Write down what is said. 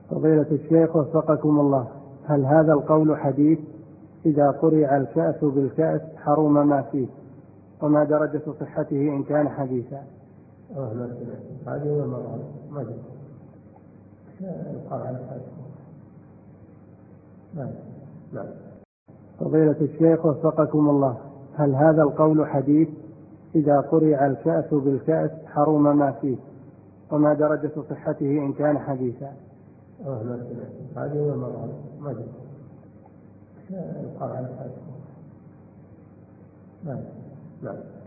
فضيلة الشيخ وفقكم الله، هل هذا القول حديث؟ إذا قرع الكأس بالكأس حرم ما فيه، وما درجة صحته إن كان حديثا؟ هذه هو المرأة ما جاء القرع الكأس. لا. فضيلة الشيخ وفقكم الله، هل هذا القول حديث؟ إذا قرع الكأس بالكأس حرم ما فيه، وما درجة صحته إن كان حديثا؟ هذه هو المرأة ما جاء القرع الكأس. لا.